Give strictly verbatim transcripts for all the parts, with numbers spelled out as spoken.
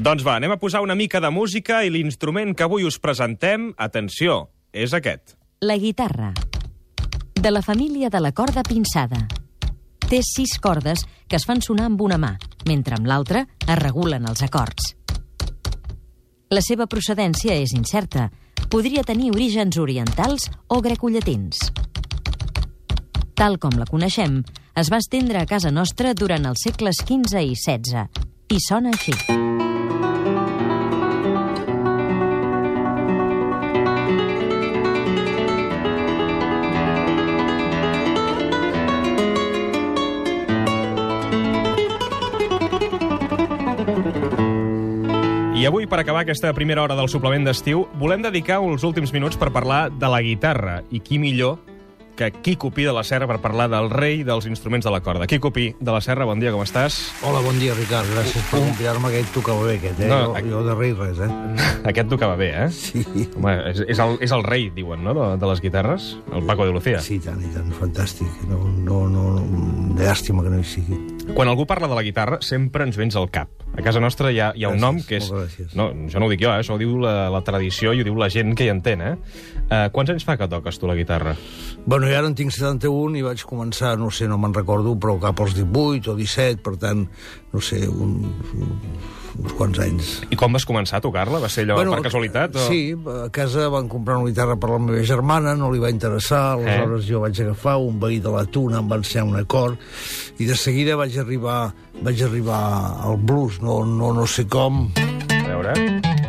Doncs va, anem a posar una mica de música i l'instrument que avui us presentem, atenció, és aquest. La guitarra. De la família de la corda pinçada. Té sis cordes que es fan sonar amb una mà, mentre amb l'altra es regulen els acords. La seva procedència és incerta. Podria tenir orígens orientals o grecollatins. Tal com la coneixem, es va estendre a casa nostra durant els segles quinze i setze, i sona així. I avui, per acabar aquesta primera hora del suplement d'estiu, volem dedicar els últims minuts per parlar de la guitarra. I qui millor que Quico Pi de la Serra per parlar del rei dels instruments de la corda. Quico Pi de la Serra, bon dia, com estàs? Hola, bon dia, Ricard. Gràcies per convidar-me. Aquest tocava bé, aquest, eh? No, jo, aqu... jo de rei res, eh? Aquest tocava bé, eh? Sí. Home, és, és, el, és el rei, diuen, no?, de, de les guitarres, el Paco de Lucía. Sí, tant i tant, fantàstic. No, no, no, llàstima que no hi sigui. Quan algú parla de la guitarra, sempre ens vens al cap. A casa nostra hi ha, hi ha un gràcies, nom que és... gràcies. No, això no ho dic jo, eh? Això ho diu la, la tradició i ho diu la gent que hi entén, eh? Uh, quants anys fa que toques tu la guitarra? Bueno, jo ara en tinc setanta-un i vaig començar, no sé, no me'n recordo, però cap als divuit o disset, per tant, no sé, un, uns quants anys. I com vas començar a tocar-la? Va ser allò bueno, per casualitat? O... Sí, a casa van comprar una guitarra per la meva germana, no li va interessar, aleshores eh? jo vaig agafar un veí de la Tuna, em va ensenyar un acord, i de seguida vaig arribar, vaig arribar al blues, no, no, no sé com... A veure...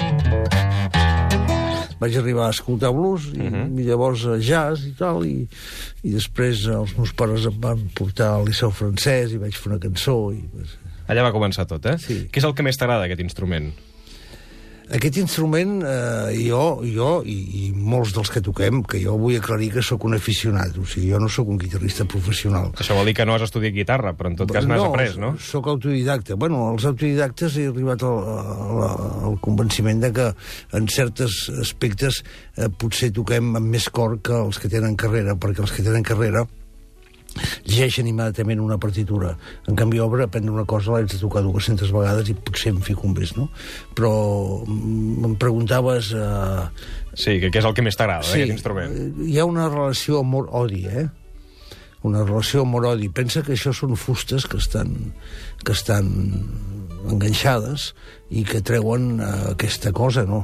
Vaig arribar a escoltar blues i, uh -huh. i llavors jazz i tal, i, i després els meus pares em van portar al Liceu Francès i vaig fer una cançó. I, pues... Allà va començar tot, eh? Sí. Què és el que més t'agrada, aquest instrument? Aquest instrument, eh, jo, jo i, i molts dels que toquem, que jo vull aclarir que sóc un aficionat, o sigui, jo no sóc un guitarrista professional. Això vol dir que no has estudiat guitarra, però en tot cas n'has no, après, no? Sóc autodidacta. Bueno, als autodidactes he arribat al, al, al convenciment de que en certs aspectes eh, potser toquem amb més cor que els que tenen carrera, perquè els que tenen carrera llegeixen immediatament una partitura. En canvi, obra, aprendre una cosa l'haig de tocar dues-centes vegades i potser em fico un més, no? Però em preguntaves... Eh... Sí, que què és el que més t'agrada, sí, d'aquest instrument? Hi ha una relació amor-odi, eh? Una relació amor-odi. Pensa que això són fustes que estan, que estan enganxades i que treuen eh, aquesta cosa, no?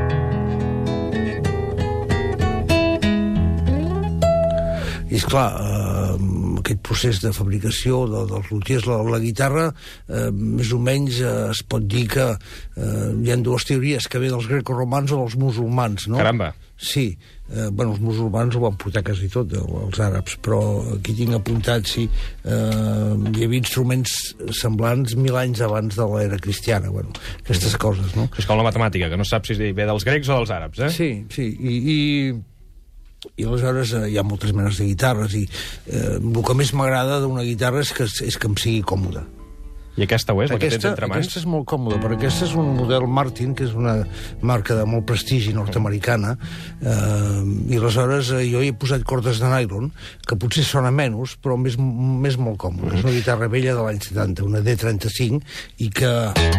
I esclar, eh, aquest procés de fabricació de, dels luthiers, la, la guitarra, eh, més o menys eh, es pot dir que eh, hi ha dues teories, que ve dels grecoromans o dels musulmans, no? Caramba! Sí, eh, bueno, els musulmans ho van portar quasi tot, els àrabs, però aquí tinc apuntat, sí, eh, hi havia instruments semblants mil anys abans de l'era cristiana, bueno, aquestes coses, no? És com la matemàtica, que no saps si ve dels grecs o dels àrabs, eh? Sí, sí, i... i i aleshores eh, hi ha moltes menes de guitarres i eh, el que més m'agrada d'una guitarra és que, és que em sigui còmoda. I aquesta ho és, la aquesta, que tens entre mans? Aquesta és molt còmoda, perquè aquesta és un model Martin, que és una marca de molt prestigi nord-americana, eh, i aleshores eh, jo hi he posat cordes de nylon, que potser sona menys, però més, més molt còmoda. Mm. És una guitarra vella de l'any setanta, una D trenta-cinc, i que...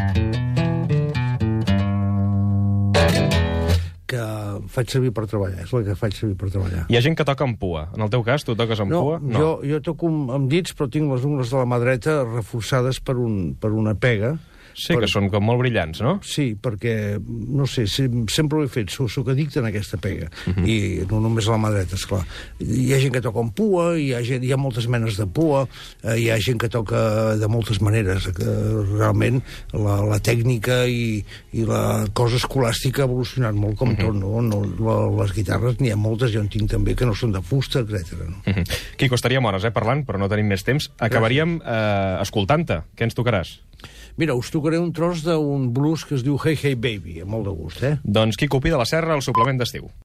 que faig servir per treballar, és la que faig servir per treballar. Hi ha gent que toca amb pua. En el teu cas, tu toques amb no, pua? No, jo, jo toco amb dits, però tinc les ungles de la mà dreta reforçades per, un, per una pega. Sí, per... que són com molt brillants, no? Sí, perquè, no sé, sempre ho he fet, soc, soc addicte en aquesta pega. Uh -huh. I no només a la mà dreta, esclar. Hi ha gent que toca amb pua, hi ha, gent, hi ha moltes menes de pua, eh, hi ha gent que toca de moltes maneres. Que realment la, la tècnica i, i la cosa escolàstica ha evolucionat molt, com uh -huh. tot, no? no la, les guitarres n'hi ha moltes, jo en tinc també, que no són de fusta, etcètera. No? Uh -huh. Quico, estaríem hores, eh, parlant, però no tenim més temps. Acabaríem eh, escoltant-te. Què ens tocaràs? Mira, us tocaré un tros d'un blues que es diu Hey Hey Baby, amb molt de gust, eh? Doncs Quico Pi de la Serra, al suplement d'estiu.